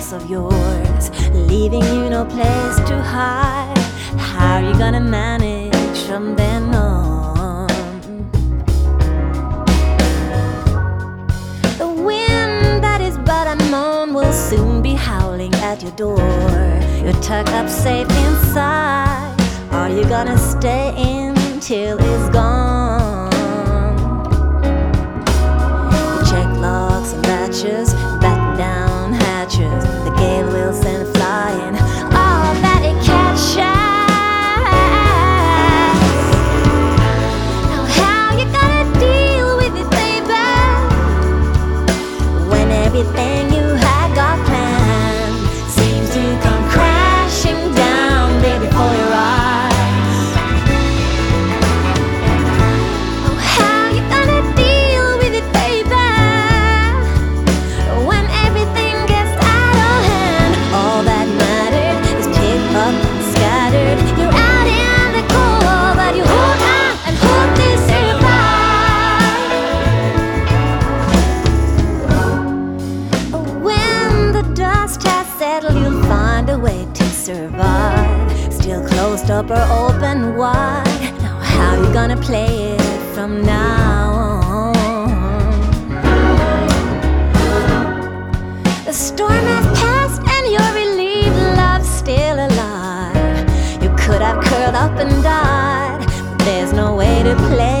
thoughts of yours, leaving you no place to hide. How are you gonna manage from then on? The wind that is but a moan will soon be howling at your door. You're tucked up safe inside. Are you gonna stay in till it's gone? You check locks and latches, batten down hatches, the gale will send flying all that it catches. Now how you gonna deal with it, baby, when everything you had got planned seems to come crashing down there before your eyes? You'll find a way to survive, still closed up or open wide. Now how you gonna play it from now on? The storm has passed and you're relieved love's still alive. You could have curled up and died, but there's no way to play